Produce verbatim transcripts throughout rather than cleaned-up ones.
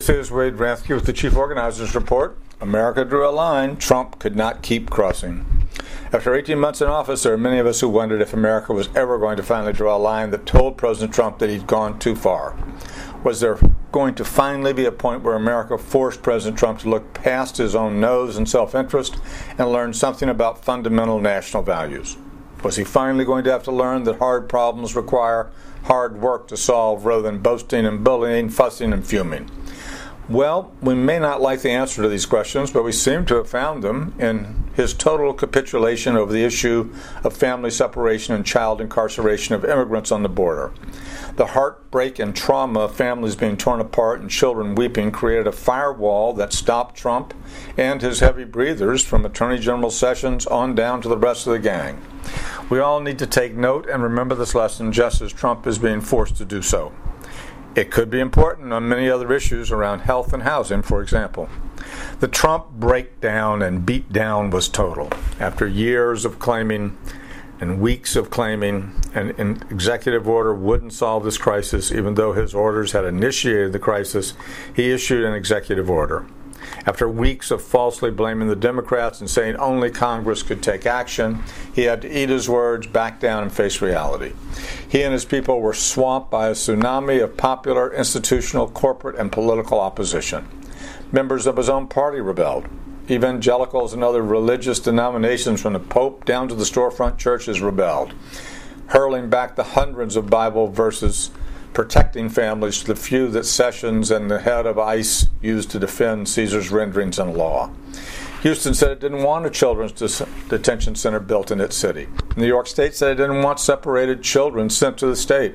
This is Wade Rathke with the Chief Organizers Report. America drew a line Trump could not keep crossing. After eighteen months in office, there are many of us who wondered if America was ever going to finally draw a line that told President Trump that he'd gone too far. Was there going to finally be a point where America forced President Trump to look past his own nose and self-interest and learn something about fundamental national values? Was he finally going to have to learn that hard problems require hard work to solve rather than boasting and bullying, fussing and fuming? Well, we may not like the answer to these questions, but we seem to have found them in his total capitulation over the issue of family separation and child incarceration of immigrants on the border. The heartbreak and trauma of families being torn apart and children weeping created a firewall that stopped Trump and his heavy breathers from Attorney General Sessions on down to the rest of the gang. We all need to take note and remember this lesson just as Trump is being forced to do so. It could be important on many other issues around health and housing, for example. The Trump breakdown and beatdown was total. After years of claiming and weeks of claiming an executive order wouldn't solve this crisis, even though his orders had initiated the crisis, he issued an executive order. After weeks of falsely blaming the Democrats and saying only Congress could take action, he had to eat his words, back down, and face reality. He and his people were swamped by a tsunami of popular, institutional, corporate, and political opposition. Members of his own party rebelled. Evangelicals and other religious denominations from the Pope down to the storefront churches rebelled, hurling back the hundreds of Bible verses protecting families to the few that Sessions and the head of ICE used to defend Caesar's renderings in law. Houston said it didn't want a children's detention center built in its city. New York State said it didn't want separated children sent to the state.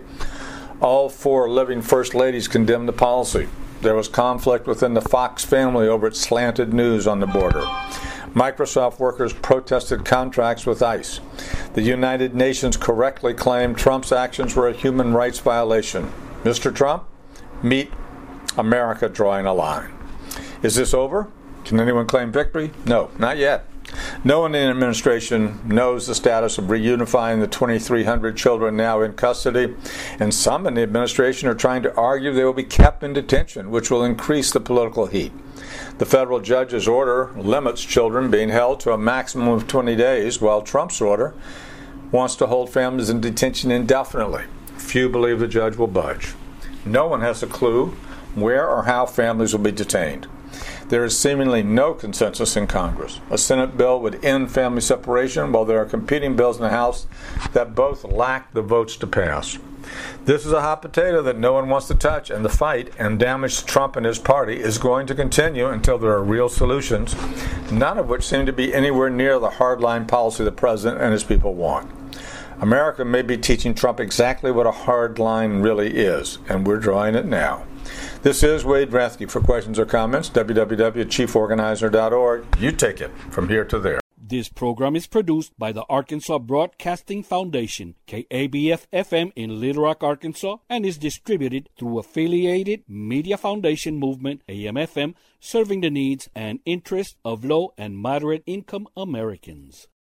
All four living first ladies condemned the policy. There was conflict within the Fox family over its slanted news on the border. Microsoft workers protested contracts with ICE. The United Nations correctly claimed Trump's actions were a human rights violation. Mister Trump, meet America drawing a line. Is this over? Can anyone claim victory? No, not yet. No one in the administration knows the status of reunifying the twenty-three hundred children now in custody, and some in the administration are trying to argue they will be kept in detention, which will increase the political heat. The federal judge's order limits children being held to a maximum of twenty days, while Trump's order wants to hold families in detention indefinitely. Few believe the judge will budge. No one has a clue where or how families will be detained. There is seemingly no consensus in Congress. A Senate bill would end family separation, while there are competing bills in the House that both lack the votes to pass. This is a hot potato that no one wants to touch, and the fight and damage to Trump and his party is going to continue until there are real solutions, none of which seem to be anywhere near the hardline policy the president and his people want. America may be teaching Trump exactly what a hard line really is, and we're drawing it now. This is Wade Rathke. For questions or comments, w w w dot chief organizer dot org. You take it from here to there. This program is produced by the Arkansas Broadcasting Foundation, K A B F F M in Little Rock, Arkansas, and is distributed through Affiliated Media Foundation Movement, A M F M, serving the needs and interests of low and moderate income Americans.